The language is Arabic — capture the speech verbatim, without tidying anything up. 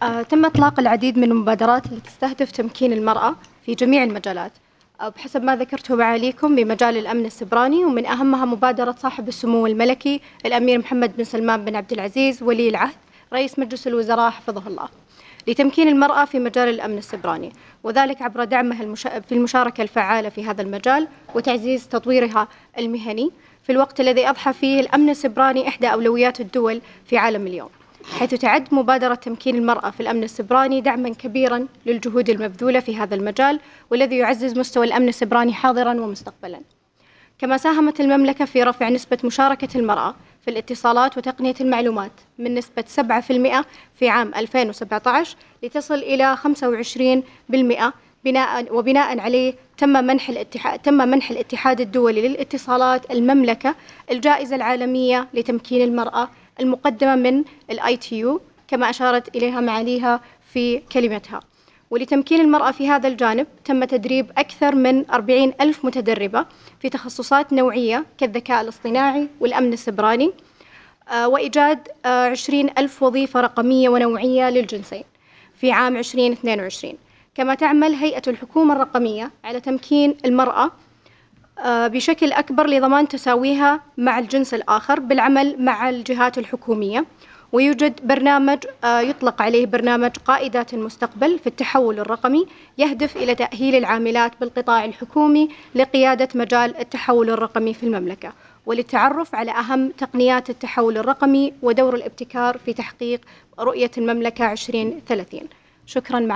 آه، تم إطلاق العديد من المبادرات التي تستهدف تمكين المرأة في جميع المجالات، آه، بحسب ما ذكرته معاليكم بمجال الأمن السبراني، ومن أهمها مبادرة صاحب السمو الملكي الأمير محمد بن سلمان بن عبد العزيز ولي العهد رئيس مجلس الوزراء حفظه الله لتمكين المرأة في مجال الأمن السبراني، وذلك عبر دعمها المش... في المشاركة الفعالة في هذا المجال وتعزيز تطويرها المهني في الوقت الذي أضحى فيه الأمن السبراني إحدى أولويات الدول في عالم اليوم، حيث تعد مبادرة تمكين المرأة في الأمن السبراني دعماً كبيراً للجهود المبذولة في هذا المجال، والذي يعزز مستوى الأمن السبراني حاضراً ومستقبلاً. كما ساهمت المملكة في رفع نسبة مشاركة المرأة في الاتصالات وتقنية المعلومات من نسبة سبعة بالمئة في عام ألفين وسبعة عشر لتصل إلى خمسة وعشرين بالمئة، بناء وبناء عليه تم منح الاتحاد تم منح الاتحاد الدولي للاتصالات المملكة الجائزة العالمية لتمكين المرأة المقدمة من الآي تي يو، كما أشارت إليها معاليها في كلمتها. ولتمكين المرأة في هذا الجانب تم تدريب أكثر من أربعين ألف متدربة في تخصصات نوعية كالذكاء الاصطناعي والأمن السبراني، وإيجاد عشرين ألف وظيفة رقمية ونوعية للجنسين في عام عشرين اثنين وعشرين. كما تعمل هيئة الحكومة الرقمية على تمكين المرأة بشكل أكبر لضمان تساويها مع الجنس الآخر بالعمل مع الجهات الحكومية، ويوجد برنامج يطلق عليه برنامج قائدات المستقبل في التحول الرقمي يهدف إلى تأهيل العاملات بالقطاع الحكومي لقيادة مجال التحول الرقمي في المملكة، وللتعرف على أهم تقنيات التحول الرقمي ودور الابتكار في تحقيق رؤية المملكة عشرين ثلاثين. شكراً.